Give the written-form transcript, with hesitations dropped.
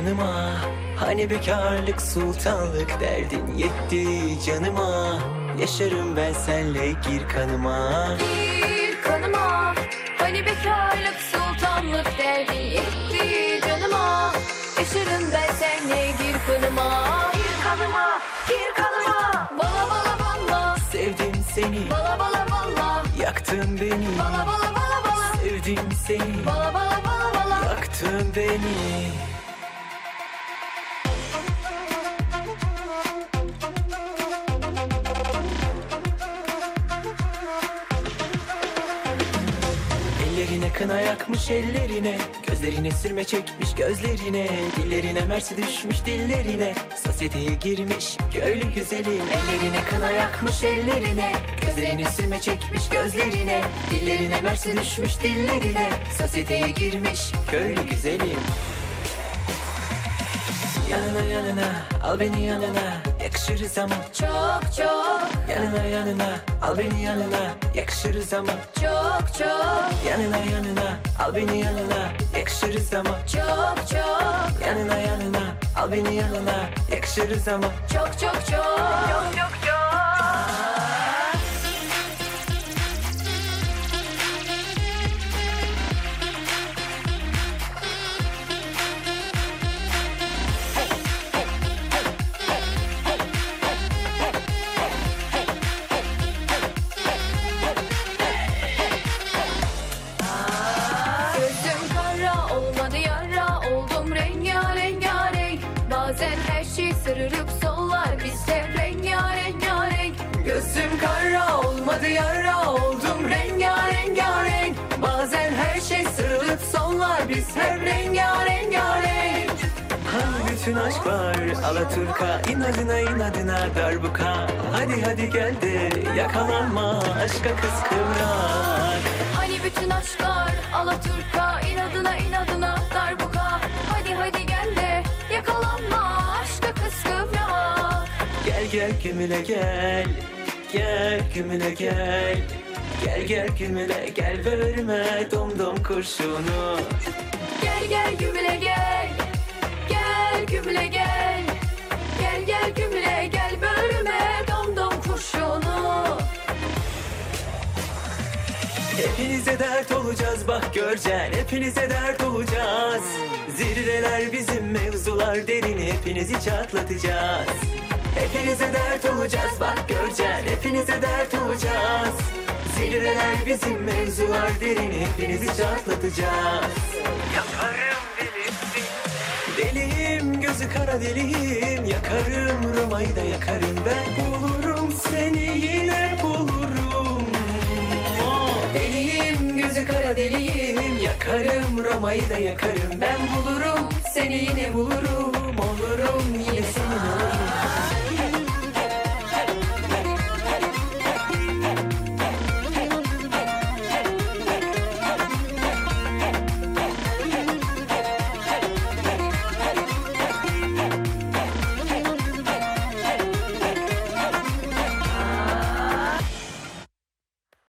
kanıma. Hani bekarlık sultanlık derdin yetti canıma. Yaşarım ben senle gir kanıma. Gir kanıma. Hani bekarlık sultanlık derdin yetti canıma. Yaşarım ben seninle gir kanıma. Gir kanıma, gir kanıma. Bala bala bala. Sevdim seni, Bala bala bala. yaktın beni. Bala bala bala bala. Sevdim seni, Bala bala bala bala. yaktın beni. Ellerine kına yakmış ellerine, gözlerine sürme çekmiş gözlerine, dillerine mersi düşmüş dillerine, sosyeteye girmiş köylü güzelim. Ellerine kına yakmış ellerine, gözlerine sürme çekmiş gözlerine, dillerine mersi düşmüş dillerine, sosyeteye girmiş köylü güzelim. Yanına yanına al beni yanına, yakışırız ama Çok çok, yanına yanına al beni yanına, yakışırız ama çok çok, yanına yanına al beni yanına, yakışırız ama çok çok, yanına yanına al beni yanına, yakışırız ama çok çok çok, çok çok çok. Gözüm kara olmadı yara, oldum rengarenk. Bazen her şey sararıp sollar, biz hep rengarenk. Gözüm kara olmadı yara, oldum rengarenk. Bazen her şey sarılıp sollar, biz hep rengarenk. Hani bütün aşk var Alaturka, inadına inadına darbuka. Hadi hadi gel de yakalanma, aşka kıskıvrak. Hani bütün aşklar Alaturka, inadına inadına darbuka. Hadi hadi gel de yakalanma, aşka kıskıvrak. Gel gel gümüle gel, gel gümüle gel. Gel gel gümüle gel, verme dom kurşunu. Gel gel gümüle gel, gel gümüle gel. Gel gel gümüle gel, bölme dom kurşunu. Hepinize dert olacağız bak göreceksin, hepinize dert olacağız. Zirveler bizim mevzular derin, hepinizi çatlatacağız. Hepinize dert olacağız bak göreceksin, hepinize dert olacağız. Zirveler bizim mevzular derin, hepinizi çatlatacağız. Yaparım delisi, deliyim gözü kara deliyim. Yakarım Roma'yı da yakarım, ben bulurum seni yine bulurum. Deliyim gözü kara deliyim, yakarım Roma'yı da yakarım, ben bulurum seni yine bulurum.